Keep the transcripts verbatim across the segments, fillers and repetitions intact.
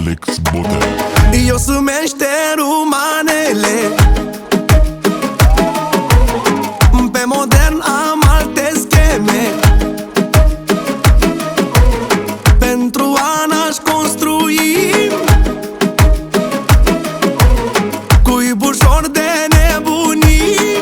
Alex Botea. Eu sunt meșterul manele, pe modern am alte scheme. Pentru a n-aș construi cuibușor de nebunii.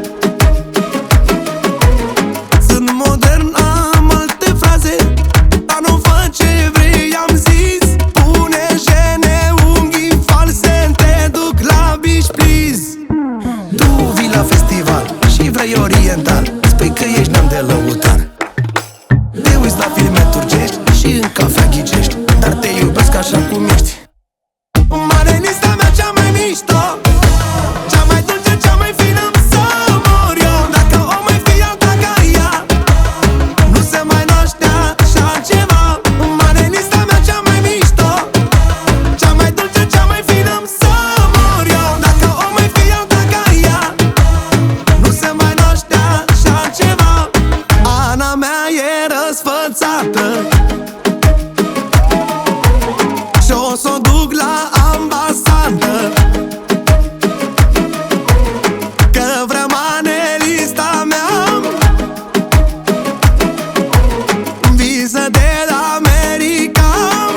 Sunt modern, am alte fraze, dar nu fac ce vrei, am zis. Pune jene, unghii false, te duc la beach, please. Tu vii la festival și vrei oriental, spui că ești neam de lăutar. Te uiți la filme turcești și în cafea ghicești, dar te iubesc așa cum ești. Marenista mea cea mai mișto, cea mai dulce, cea mai fină, să mor eu dacă o mai fi alta ca ea. Nu se mai naște așa ceva. Marenista mea cea mai mișto, cea mai dulce, cea mai fină, să mor eu dacă o mai fi alta ca ea. Nu se mai naște așa ceva. Ana mea e răsfățată și o s-o duc la ambasadă, că vrea manelista mea viză de la America,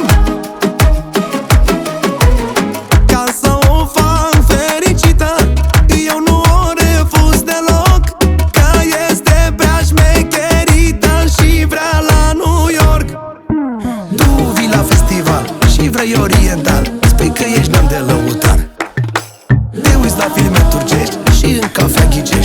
ca să o fac fericită. Eu nu o refuz deloc, că este prea șmecherită și vrea la New York. Tu vii la festival și vrei oriental, spui că ești neam de lăutar. Te uiți la filme turcești și în cafea ghicești,